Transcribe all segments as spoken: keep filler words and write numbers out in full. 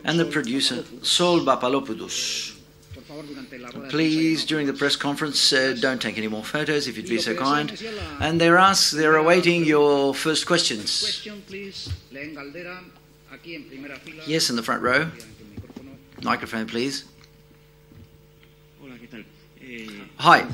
and the producer, Saul Bapalopoulos. Please, during the press conference, uh, don't take any more photos, if you'd be so kind. And they're asked, they're awaiting your first questions. Yes, in the front row. Microphone, please. Hi.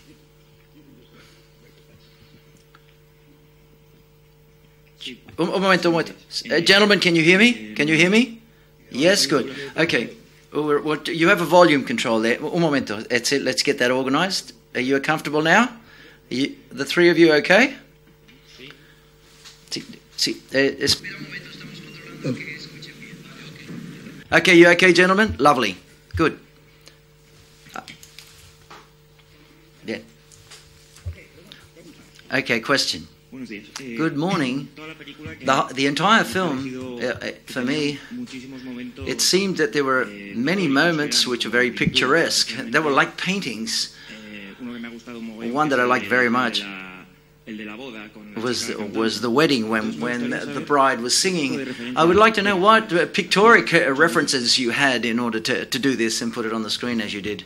Un, un momento, un momento. Uh, gentlemen, can you hear me? Can you hear me? Yes, good. Okay. What, you have a volume control there. Un momento. That's it. Let's get that organized. Are you comfortable now? Are you, the three of you okay? Sí. Sí. Uh, okay, you okay, gentlemen? Lovely. Good. Uh, yeah. Okay, question. Good morning. The, the entire film, uh, for me, it seemed that there were many moments which were very picturesque. They were like paintings. One that I liked very much was was the wedding when when the bride was singing. I would like to know what pictorial references you had in order to, to do this and put it on the screen as you did.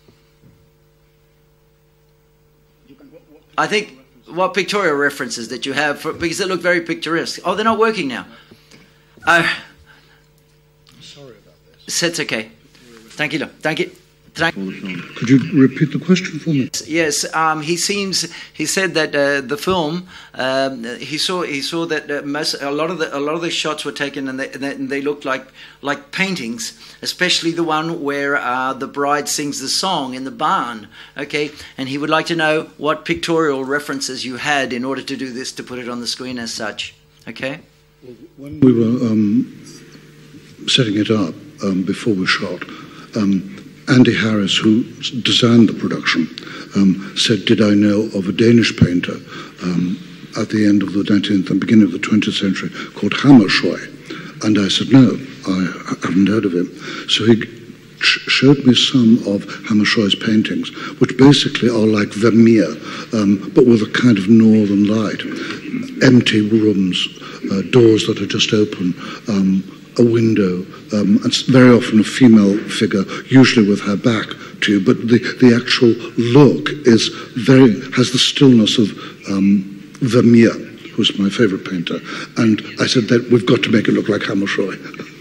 I think... What pictorial references that you have, for, because they look very picturesque. Oh, they're not working now. Uh, Sorry about this. That's okay. Thank you. Thank you. Thank Could you repeat the question for me? Yes, um, he seems. He said that uh, the film. Um, he saw. He saw that uh, most a lot of the a lot of the shots were taken, and they, and they looked like like paintings. Especially the one where uh, the bride sings the song in the barn. Okay, and he would like to know what pictorial references you had in order to do this, to put it on the screen as such. Okay. When we were um, setting it up um, before we shot. Um, Andy Harris, who designed the production, um, said, did I know of a Danish painter um, at the end of the nineteenth and beginning of the twentieth century called Hammershøi? And I said, no, I haven't heard of him. So he sh showed me some of Hammershøi's paintings, which basically are like Vermeer, um, but with a kind of northern light. Empty rooms, uh, doors that are just open, um, a window, um, and very often a female figure, usually with her back to you, but the, the actual look is very, has the stillness of um, Vermeer, who's my favorite painter. And I said that we've got to make it look like Hammershøi.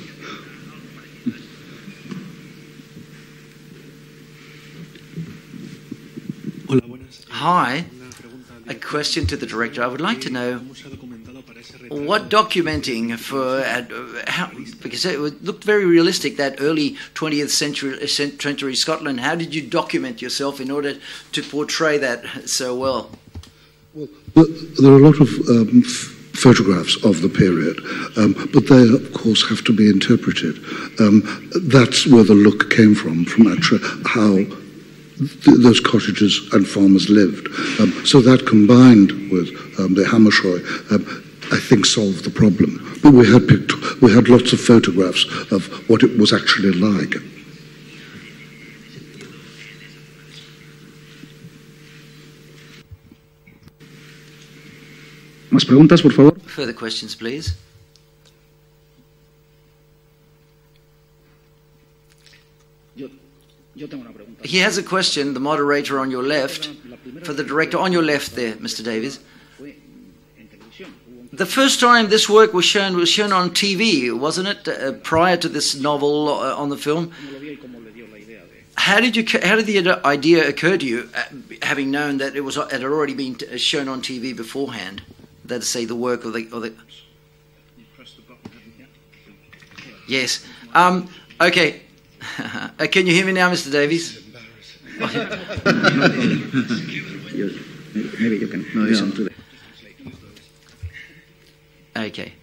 Hi, a question to the director. I would like to know what documenting for, uh, how, because it looked very realistic, that early twentieth century, century Scotland. How did you document yourself in order to portray that so well? Well, there are a lot of um, photographs of the period, um, but they, of course, have to be interpreted. Um, that's where the look came from, from actually how th those cottages and farmers lived. Um, so that combined with um, the Hammershøi, um, I think solved the problem. But we had picked, we had lots of photographs of what it was actually like. ¿Más preguntas, por favor? Further questions, please. He has a question, the moderator on your left, for the director on your left there, Mister Davies. The first time this work was shown was shown on T V, wasn't it? Uh, prior to this novel uh, on the film. How did you? How did the idea occur to you, uh, having known that it was it had already been t shown on T V beforehand? That is, say, the work of the. Or the... Yes. Um, okay. uh, can you hear me now, Mister Davies? Maybe you can listen to that. Okay.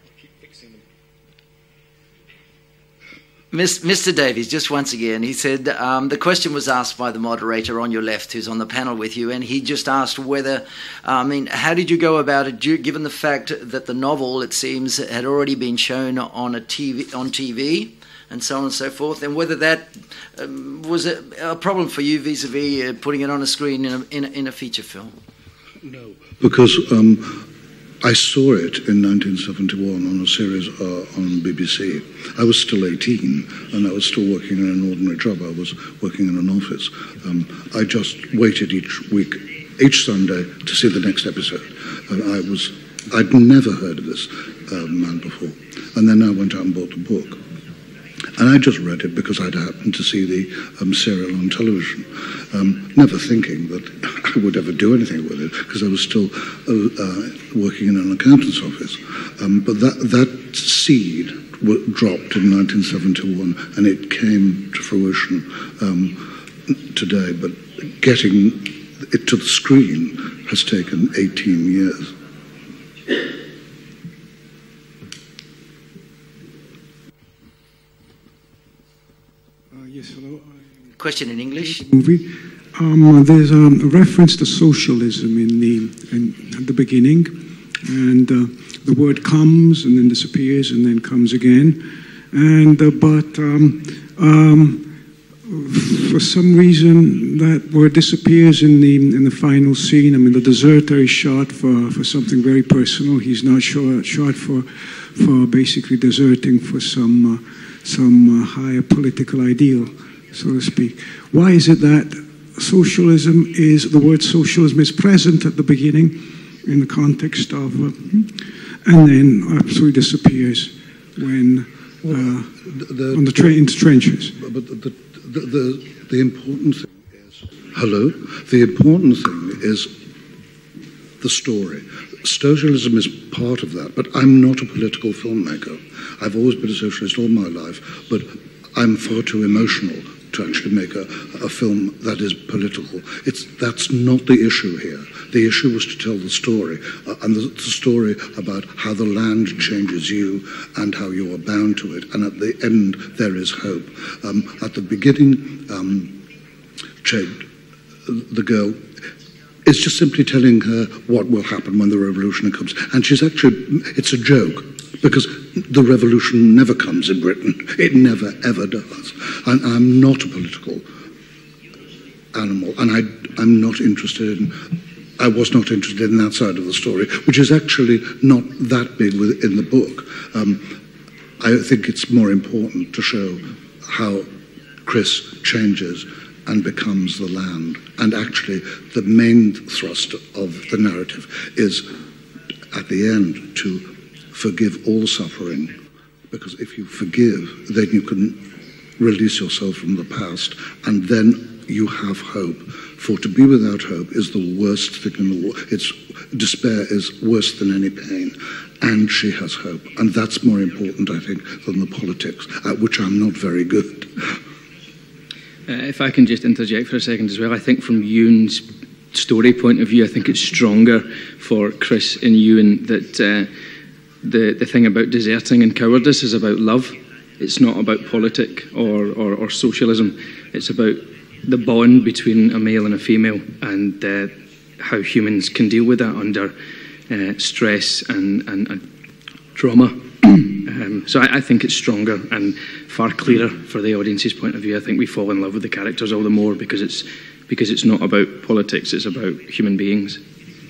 Mister Davies, just once again, he said um, the question was asked by the moderator on your left, who's on the panel with you, and he just asked whether, I mean, how did you go about it, given the fact that the novel, it seems, had already been shown on a T V, on T V, and so on and so forth, and whether that um, was a, a problem for you vis-a-vis uh, putting it on a screen in a, in a, in a feature film? No, because um, I saw it in nineteen seventy-one on a series uh, on B B C. I was still eighteen, and I was still working in an ordinary job. I was working in an office. Um, I just waited each week, each Sunday, to see the next episode. And I was, I'd never heard of this uh, man before. And then I went out and bought the book. And I just read it because I'd happened to see the um, serial on television, um, never thinking that I would ever do anything with it, because I was still uh, uh, working in an accountant's office. Um, but that, that seed w- dropped in nineteen seventy-one, and it came to fruition um, today. But getting it to the screen has taken eighteen years. Yes, hello. Question in English. Movie. Um, there's um, a reference to socialism in the in, at the beginning, and uh, the word comes and then disappears and then comes again, and uh, but um, um, for some reason that word disappears in the in the final scene. I mean, the deserter is shot for, for something very personal. He's not shot shot for for basically deserting for some. Uh, some uh, higher political ideal, so to speak. Why is it that socialism is, the word socialism is present at the beginning in the context of, uh, and then absolutely disappears when, uh, the, the, on the tra- in the trenches? But the, the, the, the important thing is, hello? The important thing is the story. Socialism is part of that, but I'm not a political filmmaker. I've always been a socialist all my life, but I'm far too emotional to actually make a, a film that is political. It's, that's not the issue here. The issue was to tell the story, uh, and the, the story about how the land changes you and how you are bound to it, and at the end there is hope. Um, at the beginning, um, Jade, the girl, is just simply telling her what will happen when the revolution comes. And she's actually, it's a joke, because the revolution never comes in Britain. It never, ever does. And I'm not a political animal, and I, I'm not interested in, I was not interested in that side of the story, which is actually not that big within the book. Um, I think it's more important to show how Chris changes and becomes the land. And actually, the main thrust of the narrative is, at the end, to forgive all suffering. Because if you forgive, then you can release yourself from the past, and then you have hope. For to be without hope is the worst thing in the world. It's, despair is worse than any pain. And she has hope. And that's more important, I think, than the politics, at which I'm not very good. Uh, if I can just interject for a second as well, I think from Ewan's story point of view, I think it's stronger for Chris and Ewan that uh, the, the thing about deserting and cowardice is about love. It's not about politic or, or, or socialism. It's about the bond between a male and a female, and uh, how humans can deal with that under uh, stress and, and, and trauma. Um, so I, I think it's stronger and far clearer for the audience's point of view. I think we fall in love with the characters all the more because it's because it's not about politics, it's about human beings.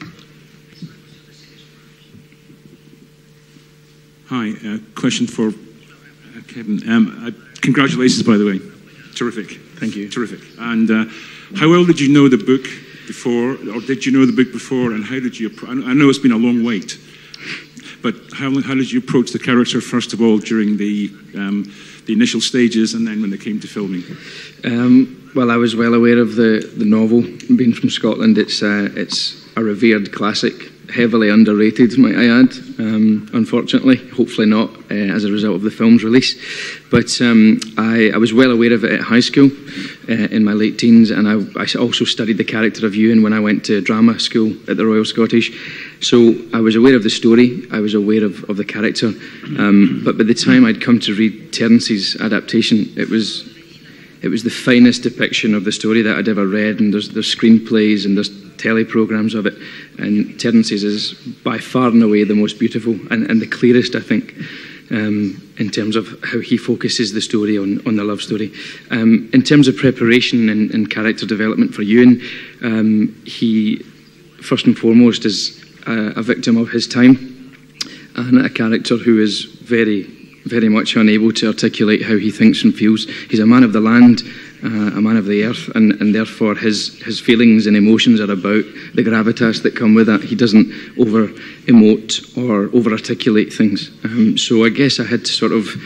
Hi, uh, question for uh, Kevin. Um, uh, congratulations, by the way. Terrific. Thank you. Terrific. And uh, how well did you know the book before, or did you know the book before, and how did you, I know it's been a long wait, but how, how did you approach the character, first of all, during the um, the initial stages, and then when they came to filming? Um, well, I was well aware of the, the novel. Being from Scotland, it's uh, it's a revered classic, heavily underrated, might I add, um, unfortunately. Hopefully not, uh, as a result of the film's release. But um, I, I was well aware of it at high school, uh, in my late teens, and I, I also studied the character of Ewan when I went to drama school at the Royal Scottish. So I was aware of the story, I was aware of, of the character, um, but by the time I'd come to read Terence's adaptation, it was it was the finest depiction of the story that I'd ever read, and there's, there's screenplays and there's teleprograms of it, and Terence's is by far and away the most beautiful and, and the clearest, I think, um, in terms of how he focuses the story on, on the love story. Um, in terms of preparation and, and character development for Ewan, um, he, first and foremost, is a, a victim of his time, and a character who is very, very much unable to articulate how he thinks and feels. He's a man of the land, uh, a man of the earth, and, and therefore his, his feelings and emotions are about the gravitas that come with that. He doesn't over-emote or over-articulate things. Um, so I guess I had to sort of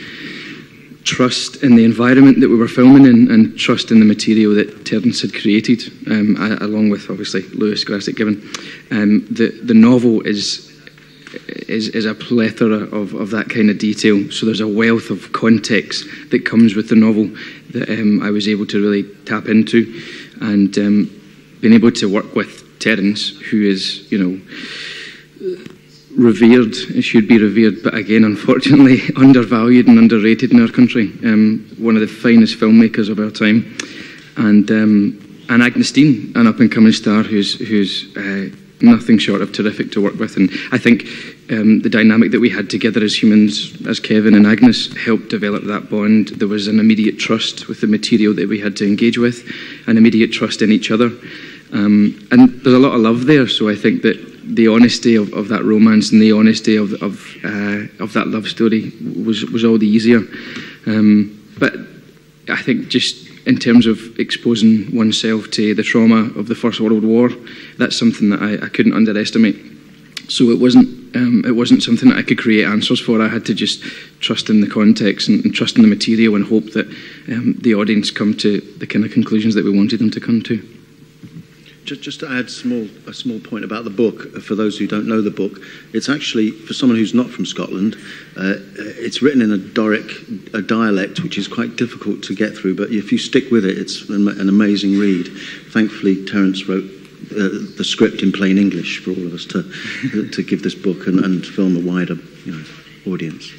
trust in the environment that we were filming in, and trust in the material that Terence had created, um, along with, obviously, Lewis Grassic Given. Um, the, the novel is... Is, is a plethora of, of that kind of detail. So there's a wealth of context that comes with the novel that um, I was able to really tap into, and um, being able to work with Terence, who is, you know, revered, it should be revered, but again, unfortunately, undervalued and underrated in our country. Um, one of the finest filmmakers of our time, and um, and Agnes Dean, an up-and-coming star who's who's. Uh, nothing short of terrific to work with, and I think um, the dynamic that we had together as humans, as Kevin and Agnes, helped develop that bond. There was an immediate trust with the material that we had to engage with, an immediate trust in each other, um, and there's a lot of love there. So I think that the honesty of, of that romance and the honesty of of, uh, of that love story was was all the easier. Um, but I think just in terms of exposing oneself to the trauma of the First World War, that's something that I, I couldn't underestimate. So it wasn't um, it wasn't something that I could create answers for. I had to just trust in the context and, and trust in the material, and hope that um, the audience come to the kind of conclusions that we wanted them to come to. Just, just to add small, a small point about the book, for those who don't know the book, it's actually, for someone who's not from Scotland, uh, it's written in a Doric a dialect, which is quite difficult to get through, but if you stick with it, it's an, an amazing read. Thankfully, Terence wrote uh, the script in plain English for all of us to to give this book and, and film a wider, you know, audience.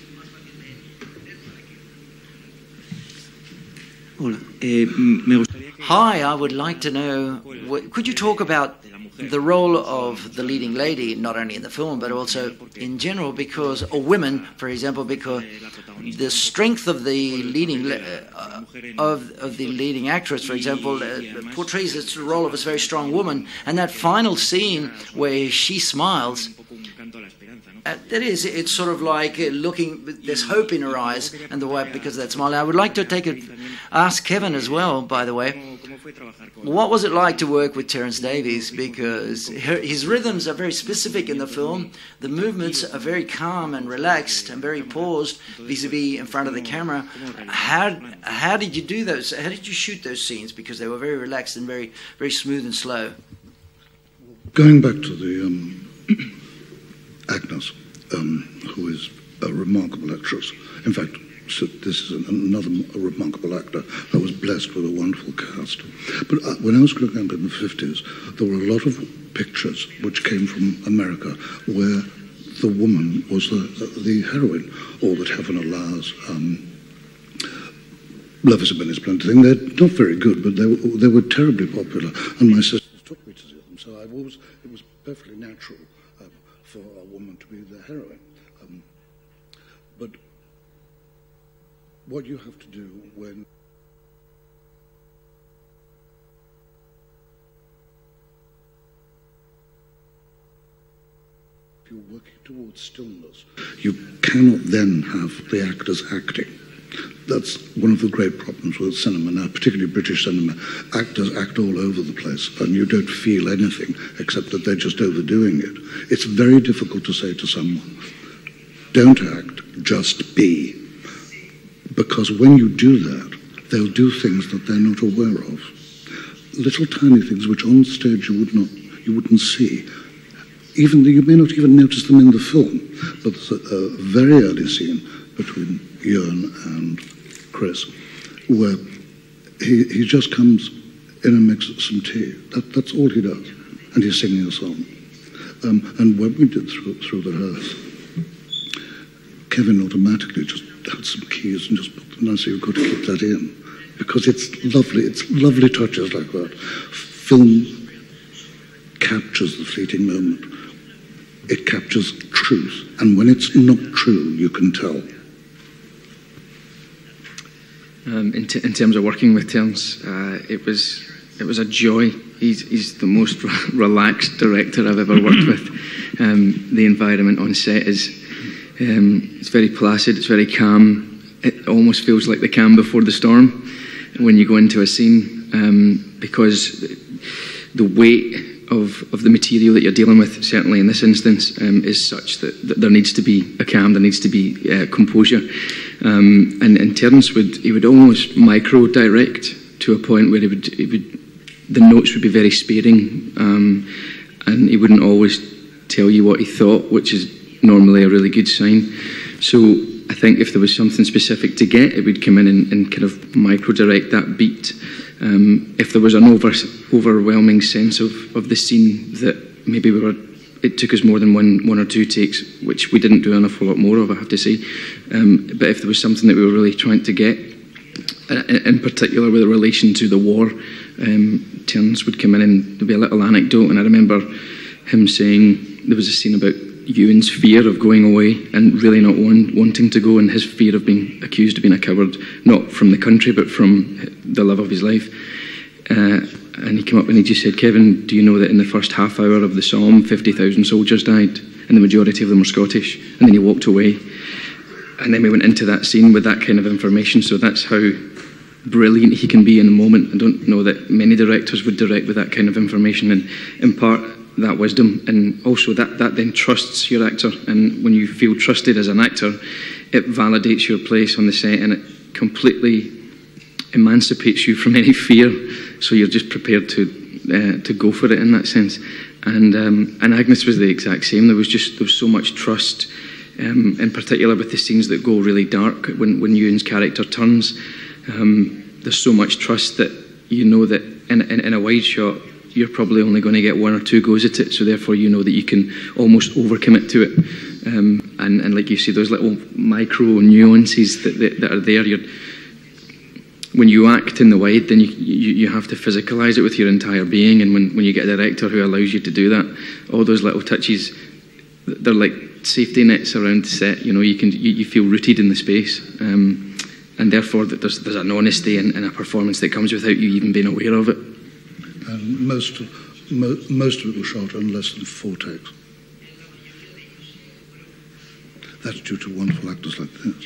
Hola. Eh, me gustaría Hi, I would like to know, could you talk about the role of the leading lady, not only in the film, but also in general, because, or women, for example, because the strength of the leading, uh, of, of the leading actress, for example, uh, portrays the role of a very strong woman, and that final scene where she smiles, Uh, that is, it's sort of like uh, looking, there's hope in her eyes, and the way, because of that smile. I would like to take a, ask Kevin as well, by the way, what was it like to work with Terence Davies? Because her, his rhythms are very specific in the film. The movements are very calm and relaxed and very paused vis-a-vis in front of the camera. How how did you do those? How did you shoot those scenes? Because they were very relaxed and very very smooth and slow. Going back to the um, Agnes, um, who is a remarkable actress. In fact, so this is an, another a remarkable actor. I was blessed with a wonderful cast. But uh, when I was growing up in the fifties, there were a lot of pictures which came from America where the woman was the, the heroine, or that heaven allows. Um, Love is a Benny Splinter thing. They're not very good, but they were, they were terribly popular. And my sisters took me to see them, so I was, it was perfectly natural uh, for a woman to be the heroine. Um, but what you have to do when you're working towards stillness, you cannot then have the actors acting. That's one of the great problems with cinema now, particularly British cinema. Actors act all over the place, and you don't feel anything except that they're just overdoing it. It's very difficult to say to someone, don't act, just be. Because when you do that, they'll do things that they're not aware of. Little tiny things which on stage you would not, you wouldn't see. Even you may not even notice them in the film, but there's a, a very early scene between Ewan and Chris, where he, he just comes in and makes some tea. That, that's all he does. And he's singing a song. Um, and when we did Through, through the Hearth, Kevin automatically just had some keys and just put them in, so you've got to keep that in. Because it's lovely, it's lovely touches like that. Film captures the fleeting moment. It captures truth. And when it's not true, you can tell. Um, in, t- in terms of working with Terence, uh, it was it was a joy. he's, he's the most relaxed director I've ever worked with. Um, the environment on set is um, it's very placid, it's very calm. It almost feels like the calm before the storm when you go into a scene, um, because the weight of, of the material that you're dealing with, certainly in this instance, um, is such that, that there needs to be a calm, there needs to be uh, composure. Um, and, and Terence would, he would almost micro-direct to a point where he would, he would the notes would be very sparing, um, and he wouldn't always tell you what he thought, which is normally a really good sign. So I think if there was something specific to get, it would come in and, and kind of micro-direct that beat. Um, if there was an over, overwhelming sense of, of the scene that maybe we were, it took us more than one, one or two takes, which we didn't do an awful lot more of, I have to say. Um, but if there was something that we were really trying to get, in, in particular with relation to the war, um, Terence would come in and there'd be a little anecdote, and I remember him saying there was a scene about Ewan's fear of going away and really not want, wanting to go, and his fear of being accused of being a coward, not from the country but from the love of his life. Uh, and he came up and he just said, "Kevin, do you know that in the first half hour of the Somme, fifty thousand soldiers died, and the majority of them were Scottish?" And then he walked away. And then we went into that scene with that kind of information. So that's how brilliant he can be in a moment. I don't know that many directors would direct with that kind of information and impart that wisdom, and also that, that then trusts your actor. And when you feel trusted as an actor, it validates your place on the set, and it completely emancipates you from any fear, so you're just prepared to uh, to go for it in that sense. And um, and Agnes was the exact same. There was just there was so much trust, um, in particular with the scenes that go really dark when, when Ewan's character turns. Um, there's so much trust that you know that in, in, in a wide shot you're probably only going to get one or two goes at it, so therefore you know that you can almost overcommit to it. Um, and, and like you see, those little micro nuances that, that, that are there. You're, when you act in the wide, then you, you, you have to physicalise it with your entire being, and when, when you get a director who allows you to do that, all those little touches, they're like safety nets around the set. You know, you can you, you feel rooted in the space, um, and therefore that there's, there's an honesty in, in a performance that comes without you even being aware of it. And most, mo most of it was shot in less than four takes. That's due to wonderful actors like this.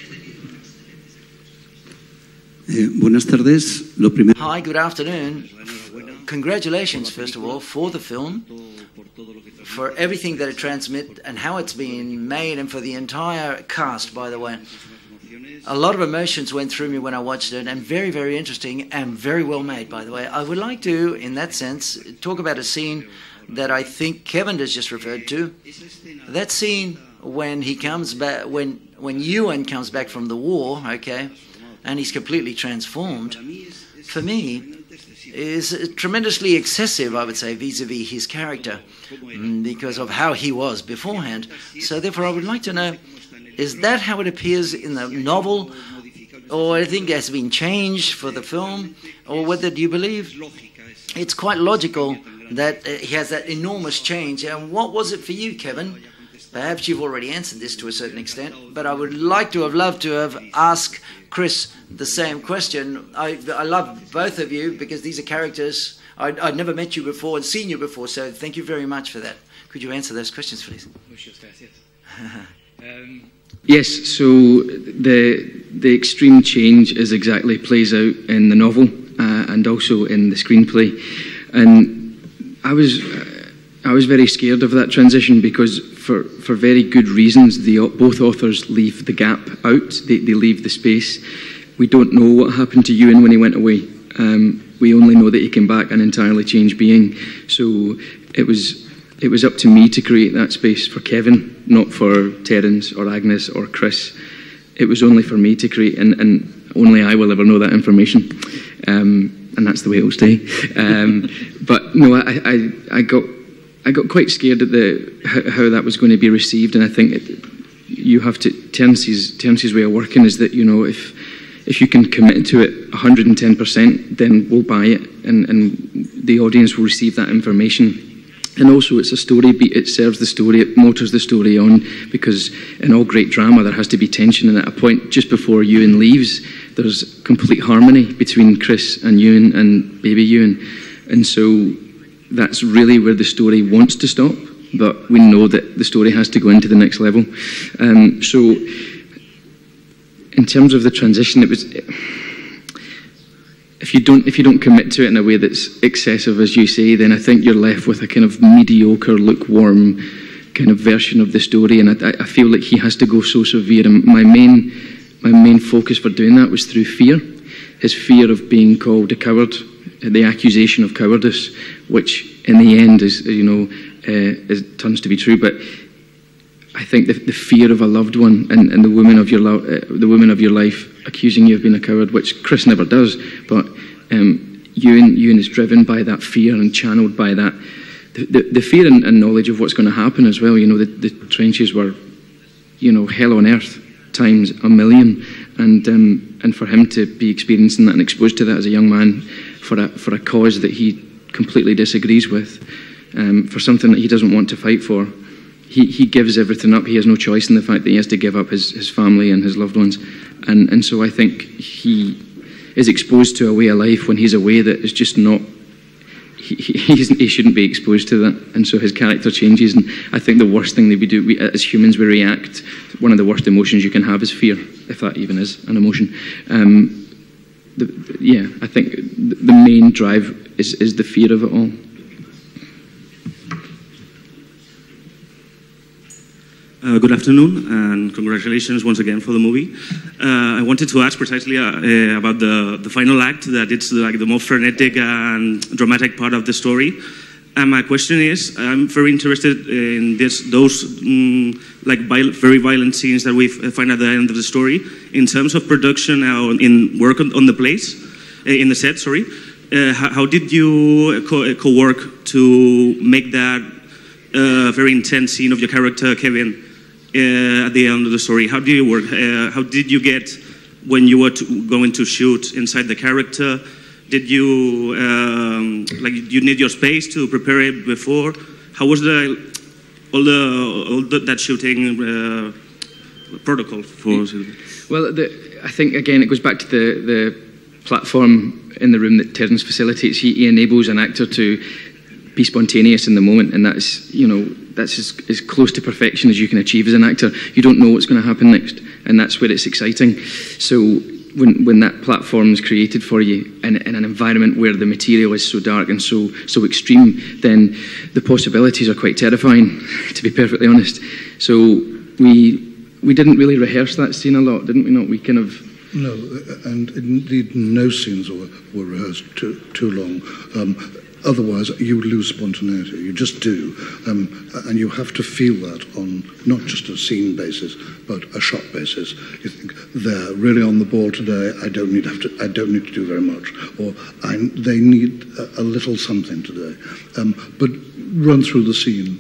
Eh, buenas tardes. Lo primero. Hi, good afternoon. Congratulations, first of all, for the film, for everything that it transmits and how it's been made, and for the entire cast, by the way. A lot of emotions went through me when I watched it, and very, very interesting and very well made, by the way. I would like to, in that sense, talk about a scene that I think Kevin has just referred to. That scene when he comes back, when when Ewan comes back from the war, okay, and he's completely transformed, for me, is tremendously excessive, I would say, vis-a-vis his character, because of how he was beforehand. So therefore, I would like to know, is that how it appears in the novel, or I think it has been changed for the film, or whether do you believe it's quite logical that he has that enormous change? And what was it for you, Kevin? Perhaps you've already answered this to a certain extent, but I would like to have loved to have asked Chris the same question. I, I love both of you because these are characters. I'd, I'd never met you before and seen you before, so thank you very much for that. Could you answer those questions, please? um, yes, so the, the extreme change is exactly plays out in the novel uh, and also in the screenplay. And I was... Uh, I was very scared of that transition because for, for very good reasons, the, both authors leave the gap out, they, they leave the space. We don't know what happened to Ewan when he went away. Um, we only know that he came back an entirely changed being. So it was, it was up to me to create that space for Kevin, not for Terence or Agnes or Chris. It was only for me to create, and, and only I will ever know that information. Um, and that's the way it will stay. Um, but no, I, I, I got... I got quite scared at the how, how that was going to be received, and I think it, you have to Terence's Terence's way of working is that, you know, if if you can commit to it one hundred and ten percent, then we'll buy it, and, and the audience will receive that information. And also, it's a story beat; it serves the story, it motors the story on, because in all great drama there has to be tension, and at a point just before Ewan leaves, there's complete harmony between Chris and Ewan and baby Ewan, and so that's really where the story wants to stop, but we know that the story has to go into the next level. Um, so, in terms of the transition, it was if you don't if you don't commit to it in a way that's excessive, as you say, then I think you're left with a kind of mediocre, lukewarm kind of version of the story. And I, I feel like he has to go so severe. And my main my main focus for doing that was through fear, his fear of being called a coward, the accusation of cowardice, which in the end is, you know, uh, is, turns to be true. But I think the, the fear of a loved one and, and the woman of your lo- uh, the woman of your life accusing you of being a coward, which Chris never does, but um, Ewan, Ewan is driven by that fear and channeled by that. The, the, the fear and, and knowledge of what's going to happen as well. You know, the, the trenches were, you know, hell on earth times a million, and um, and for him to be experiencing that and exposed to that as a young man for a for a cause that he completely disagrees with, um, for something that he doesn't want to fight for. He, he gives everything up. He has no choice in the fact that he has to give up his, his family and his loved ones. And and so I think he is exposed to a way of life when he's away that is just not, he, he, he shouldn't be exposed to that. And so his character changes. And I think the worst thing that we do, we, as humans, we react. One of the worst emotions you can have is fear, if that even is an emotion. Um, the, the, yeah, I think the main drive is, is the fear of it all. Uh, good afternoon, and congratulations once again for the movie. Uh, I wanted to ask precisely uh, uh, about the, the final act, that it's like the most frenetic and dramatic part of the story. And my question is, I'm very interested in this, those um, like viol- very violent scenes that we find at the end of the story. In terms of production, uh, in work on, on the place, uh, in the set, sorry, uh, how, how did you co- co-work to make that uh, very intense scene of your character, Kevin, Uh, at the end of the story? How do you work? Uh, how did you get when you were to, going to shoot inside the character? Did you um, like you need your space to prepare it before? How was the all the all the, that shooting uh, protocol for? Well, the, I think again it goes back to the the platform in the room that Terence facilitates. He, he enables an actor to be spontaneous in the moment, and that's, you know, that's as, as close to perfection as you can achieve as an actor. You don't know what's going to happen next, and that's where it's exciting. So when when that platform is created for you in, in an environment where the material is so dark and so so extreme, then the possibilities are quite terrifying, to be perfectly honest. So we we didn't really rehearse that scene a lot, didn't we? Not we kind of. No, and indeed no scenes were, were rehearsed too too long. Um, Otherwise, you lose spontaneity. You just do. Um, and you have to feel that on not just a scene basis, but a shot basis. You think, they're really on the ball today, I don't need, have to, I don't need to do very much. Or I, they need a, a little something today. Um, but run through the scene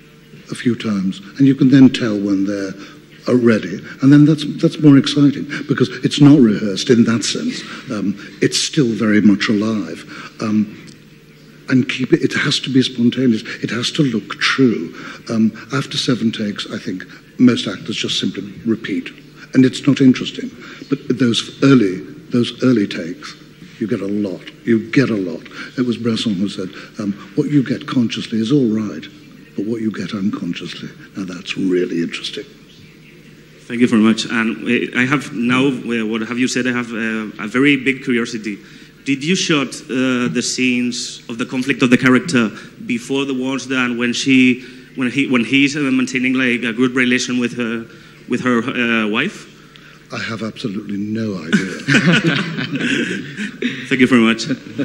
a few times, and you can then tell when they're are ready. And then that's that's more exciting, because it's not rehearsed in that sense. Um, it's still very much alive. Um, And keep it, it has to be spontaneous. It has to look true. Um, after seven takes, I think most actors just simply repeat. And it's not interesting. But those early, those early takes, you get a lot. You get a lot. It was Bresson who said, um, what you get consciously is all right, but what you get unconsciously, now that's really interesting. Thank you very much. And I have now, what have you said, I have a, a very big curiosity. Did you shot uh, the scenes of the conflict of the character before the war's done, when she, when he, when he's uh, maintaining like a good relation with her, with her uh, wife? I have absolutely no idea. Thank you very much.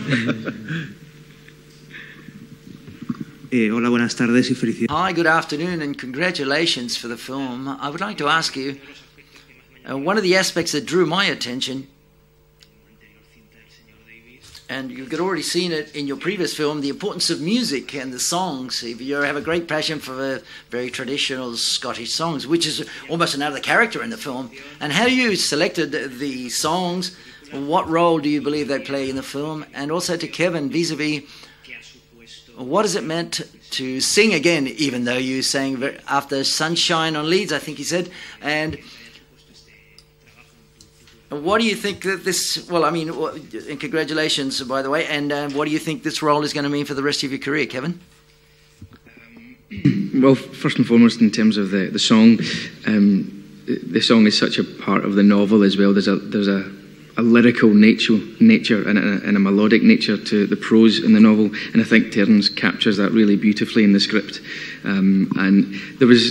Eh, hola, buenas tardes y felicidades. Hi, good afternoon, and congratulations for the film. I would like to ask you, uh, one of the aspects that drew my attention, and you could already seen it in your previous film, the importance of music and the songs. You have a great passion for the very traditional Scottish songs, which is almost another character in the film. And how you selected the songs, what role do you believe they play in the film? And also to Kevin, vis-a-vis, what has it meant to sing again, even though you sang after Sunshine on Leeds, I think you said, and what do you think that this? Well, I mean, and congratulations, by the way. And uh, what do you think this role is going to mean for the rest of your career, Kevin? Um, well, first and foremost, in terms of the the song, um, the song is such a part of the novel as well. There's a there's a a lyrical nature, nature and, a, and a melodic nature to the prose in the novel, and I think Terence captures that really beautifully in the script. Um, and there was,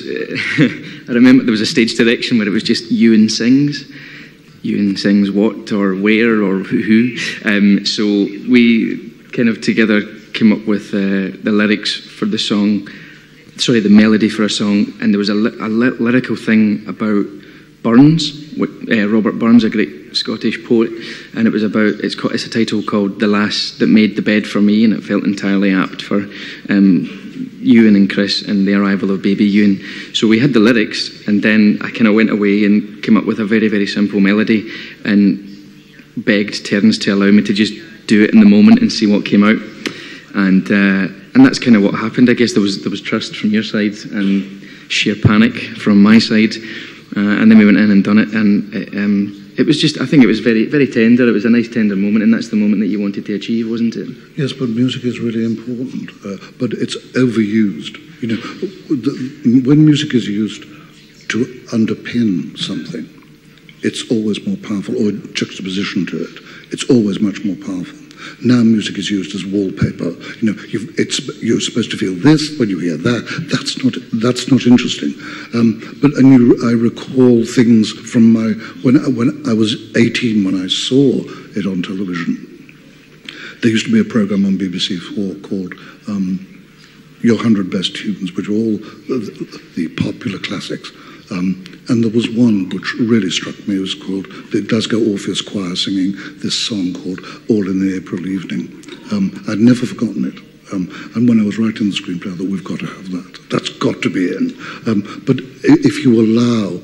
I remember there was a stage direction where it was just Ewan sings, Ewan sings what or where or who. Um, so we kind of together came up with uh, the lyrics for the song, sorry, the melody for a song, and there was a, li- a li- lyrical thing about Burns, uh, Robert Burns, a great Scottish poet, and it was about, it's, called, it's a title called The Lass That Made the Bed for Me, and it felt entirely apt for um, Ewan and Chris and the arrival of baby Ewan. So we had the lyrics, and then I kind of went away and came up with a very, very simple melody and begged Terence to allow me to just do it in the moment and see what came out. And uh, and that's kind of what happened. I guess there was there was trust from your side and sheer panic from my side. Uh, and then we went in and done it, and it, um, it was just, I think it was very, very tender. It was a nice, tender moment, and that's the moment that you wanted to achieve, wasn't it? Yes, but music is really important, uh, but it's overused. You know, the, when music is used to underpin something, it's always more powerful, or juxtaposition to it, it's always much more powerful. Now music is used as wallpaper. You know, you've, it's, you're supposed to feel this when you hear that. That's not that's not interesting. Um, but and you, I recall things from my when I, when I was eighteen when I saw it on television. There used to be a program on B B C Four called um, Your Hundred Best Tunes, which were all the, the popular classics. Um, and there was one which really struck me. It was called the Glasgow Orpheus Choir singing this song called All in the April Evening. Um, I'd never forgotten it. Um, and when I was writing the screenplay, I thought, we've got to have that. That's got to be in. Um, but if you allow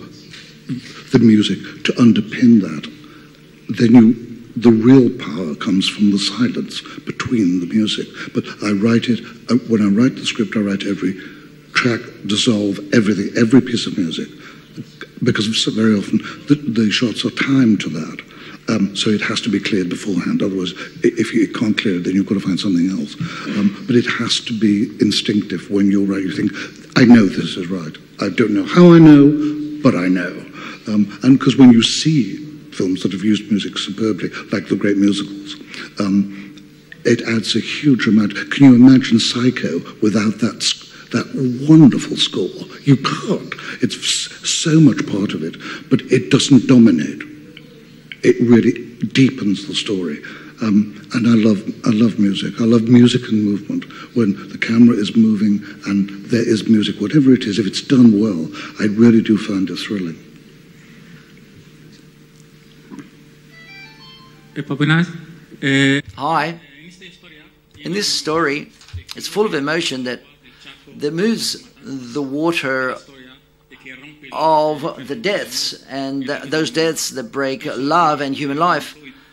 the music to underpin that, then you, the real power comes from the silence between the music. But I write it, when I write the script, I write every track, dissolve, everything, every piece of music, because very often the, the shots are timed to that. Um, so it has to be cleared beforehand. Otherwise, if you can't clear it, then you've got to find something else. Um, but it has to be instinctive when you're right. You think, I know this is right. I don't know how I know, but I know. Um, and because when you see films that have used music superbly, like the great musicals, um, it adds a huge amount. Can you imagine Psycho without that that wonderful score? You can't. It's so much part of it, but it doesn't dominate. It really deepens the story. Um, and I love, I love music. I love music and movement. When the camera is moving and there is music, whatever it is, if it's done well, I really do find it thrilling. Hi. In this story, it's full of emotion that that moves the water of the deaths, and th- those deaths that break love and human life.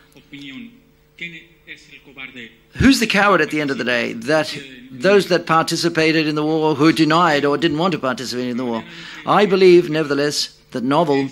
Who's the coward at the end of the day? That those that participated in the war, who denied or didn't want to participate in the war. I believe, nevertheless, that novel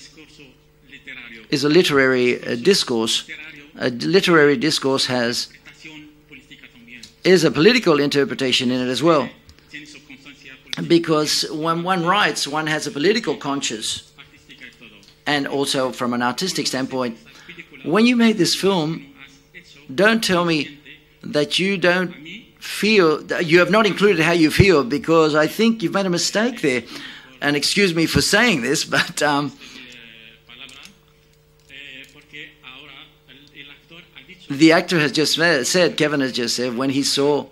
is a literary uh, discourse. A literary discourse has is a political interpretation in it as well. Because when one writes, one has a political conscience, and also from an artistic standpoint. When you made this film, don't tell me that you don't feel, you have not included how you feel, because I think you've made a mistake there. And excuse me for saying this, but um, the actor has just said, Kevin has just said, when he saw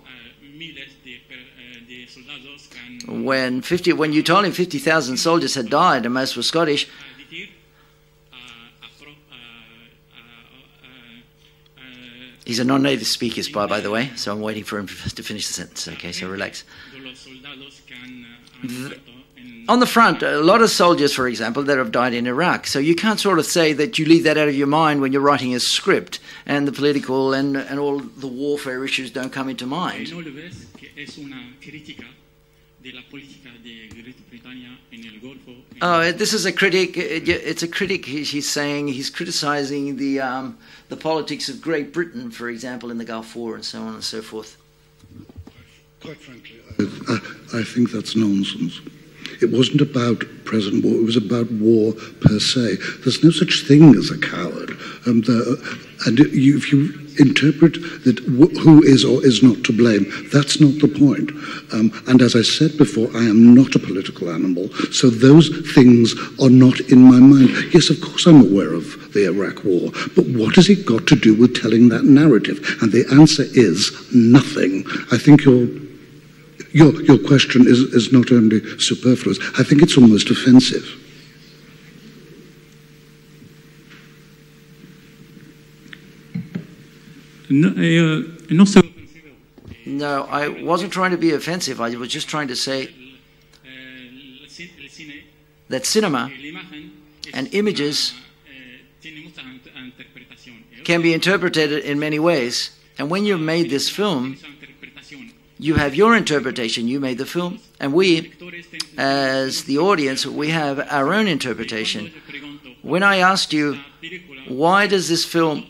When fifty, when you told him fifty thousand soldiers had died and most were Scottish, he's a non-native speaker, by, by the way, so I'm waiting for him to finish the sentence. Okay, so relax. The, on the front, a lot of soldiers, for example, that have died in Iraq. So you can't sort of say that you leave that out of your mind when you're writing a script, and the political and, and all the warfare issues don't come into mind. Oh, this is a critic. It's a critic. He's saying he's criticizing the um, the politics of Great Britain, for example, in the Gulf War and so on and so forth. Quite frankly, I, I think that's nonsense. It wasn't about present war, it was about war per se. There's no such thing as a coward. Um, the, and you, if you interpret that w- who is or is not to blame, that's not the point. Um, and as I said before, I am not a political animal, so those things are not in my mind. Yes, of course I'm aware of the Iraq War, but what has it got to do with telling that narrative? And the answer is nothing. I think you're Your, your question is, is not only superfluous, I think it's almost offensive. No, uh, not so No, I wasn't trying to be offensive. I was just trying to say that cinema and images can be interpreted in many ways. And when you made this film, you have your interpretation, you made the film, and we, as the audience, we have our own interpretation. When I asked you, why does this film...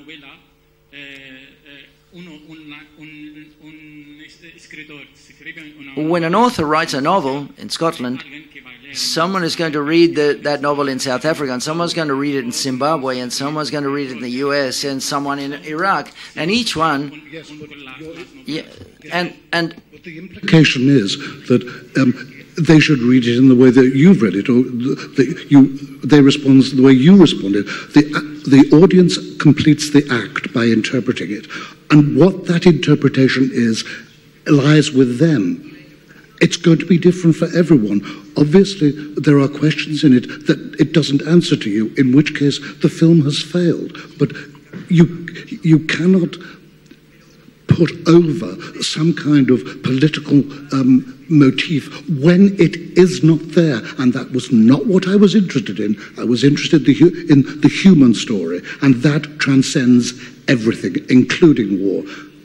When an author writes a novel in Scotland, someone is going to read the, that novel in South Africa, and someone's going to read it in Zimbabwe, and someone's going to read it in the U S, and someone in Iraq, and each one... Yeah, and, and the implication is that um, they should read it in the way that you've read it, or the, you, they respond the way you responded. The, the audience completes the act by interpreting it, and what that interpretation is lies with them. It's going to be different for everyone. Obviously, there are questions in it that it doesn't answer to you, in which case the film has failed. But you, you cannot put over some kind of political um, motif when it is not there. And that was not what I was interested in. I was interested the hu- in the human story, and that transcends everything, including war.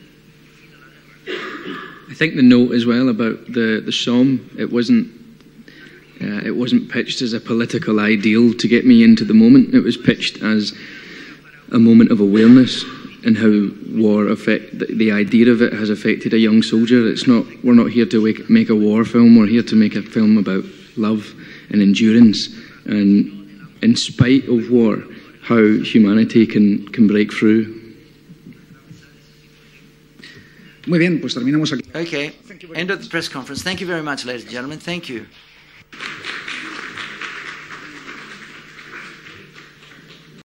I think the note as well about the, the Somme, it wasn't uh, it wasn't pitched as a political ideal to get me into the moment. It was pitched as a moment of awareness and how war affect the, the idea of it has affected a young soldier. It's not we're not here to make, make a war film. We're here to make a film about love and endurance, and in spite of war, how humanity can can break through. Muy bien, pues terminamos aquí. Okay, end of the press conference. Thank you very much, ladies and gentlemen. Thank you.